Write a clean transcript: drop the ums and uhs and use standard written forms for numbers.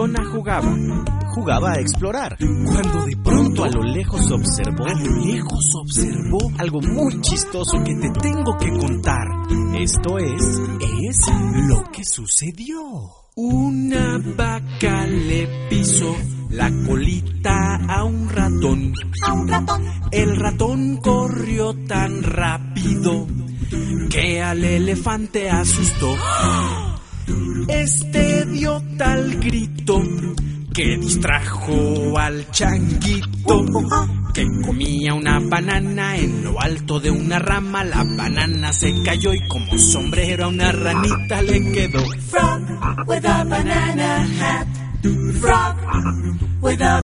ratona jugaba a explorar, cuando de pronto a lo lejos observó algo muy chistoso que te tengo que contar. Esto es lo que sucedió. Una vaca le pisó la colita a un ratón. El ratón corrió tan rápido que al elefante asustó. Este dio tal grito que distrajo al changuito, que comía una banana en lo alto de una rama. La banana se cayó y como sombrero a una ranita le quedó. Frog with a banana hat. Frog with a